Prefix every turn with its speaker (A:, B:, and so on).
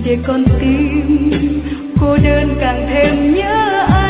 A: để con tim cô đơn càng thêm nhớ anh.